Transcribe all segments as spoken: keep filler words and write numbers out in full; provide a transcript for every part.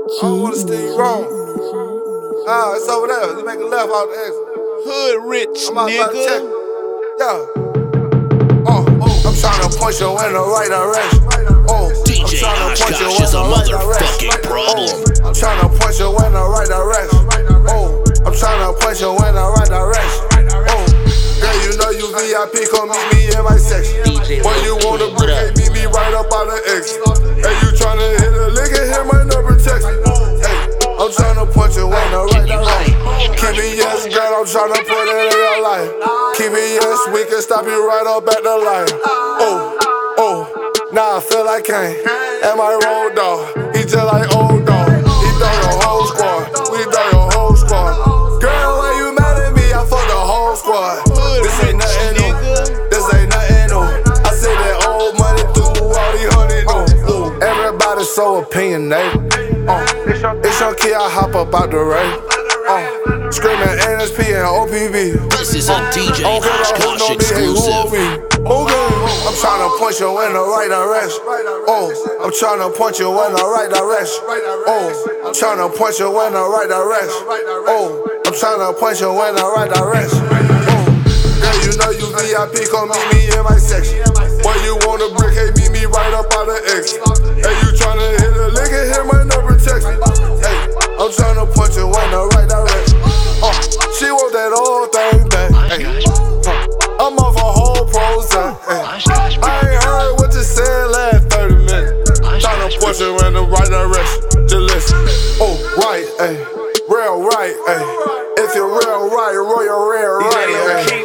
I don't wanna steer you wrong. Ah, it's over there. You make a left out the exit. Hood rich, I'm out about to check. nigga. Yeah. Oh, oh, I'm tryna point you in the right direction. Oh, D I'm J tryna point you Oshkosh in is a the right motherfucking direction. problem. Oh, I'm tryna point you in the right direction. Oh, I'm tryna point you in the right direction. Oh, girl, you know you V I P, come meet me in my section. Boy, you wanna break, hey, meet me right up out the exit. Hey, you tryna hit a lick and hit my number text. Hey, I'm tryna point you in the right direction. Keep me yes, girl, I'm tryna put it in your life. Keep me yes, we can stop you right up at the light. Oh, oh, now I feel like Kane. And my road dog, he just like old dog. He done your whole squad, we done your whole squad. Girl, why you mad at me? I fucked the whole squad. This ain't nothing new, this ain't nothing new. I say that old money through all these honey new. Everybody's so opinionated. Uh, it's your key, I hop up out the rain. Uh, screaming N S P and O P V. This is a D J Oh, Oshkosh exclusive. Okay, I'm tryna point you in the right direction. Oh, I'm tryna point you in the right direction. Oh, I'm tryna point you in the right direction. Oh, I'm tryna point you in the right direction. Oh, girl, you know you V I P, come meet me in my section. Boy, you wanna brick, hey, meet me right up out the exit. Hey, you tryna hit a lick and hit my number text. Hey, I'm tryna point you in the right direction. Oh, she want that old thing back. Hey, I'm off a whole Prozac. I ain't heard what you said last thirty minutes. Tryna push you in the right direction. Just listen. Oh, right, ayy. Real right, ayy. If you're real right, roll your real right, ayy.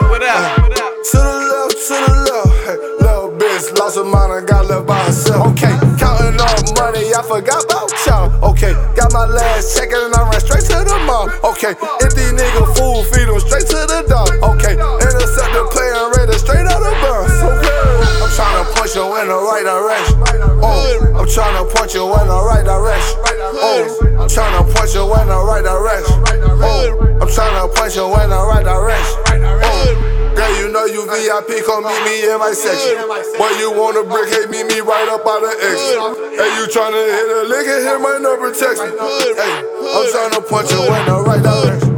To the left, to the left. Hey, little bitch lost her mind and got left by herself. Okay, counting up money, I forgot about y'all. Okay, got my last check and I ran straight to the mall. Okay, if these niggas fool, feed them straight to the dog. Okay, intercept the play and read it straight out the bus. Okay, I'm tryna point you in the right direction. Oh, I'm tryna point you in the right direction. Oh, I'm tryna point you in the right direction. Oh, I'm tryna point you in the right direction. Oh, girl, you know you V I P, come meet me in my section. Boy, you wanna brick, hey, meet me right up out the exit. Hey, you tryna hit a lick and hit my number text. Hey, I'm tryna punch you in the right direction.